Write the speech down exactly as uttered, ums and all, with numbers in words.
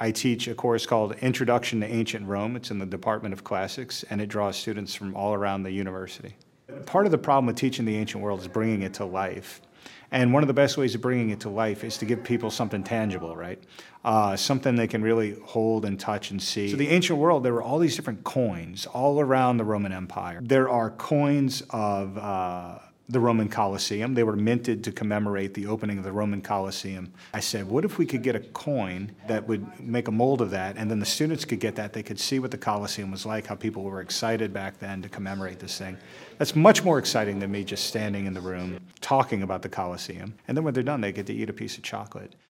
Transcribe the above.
I teach a course called Introduction to Ancient Rome. It's in the Department of Classics, and it draws students from all around the university. Part of the problem with teaching the ancient world is bringing it to life. And one of the best ways of bringing it to life is to give people something tangible, right? Uh, something they can really hold and touch and see. So the ancient world, there were all these different coins all around the Roman Empire. There are coins of uh, the Roman Colosseum. They were minted to commemorate the opening of the Roman Colosseum. I said, what if we could get a coin that would make a mold of that, and then the students could get that. They could see what the Colosseum was like, how people were excited back then to commemorate this thing. That's much more exciting than me just standing in the room talking about the Colosseum. And then when they're done, they get to eat a piece of chocolate.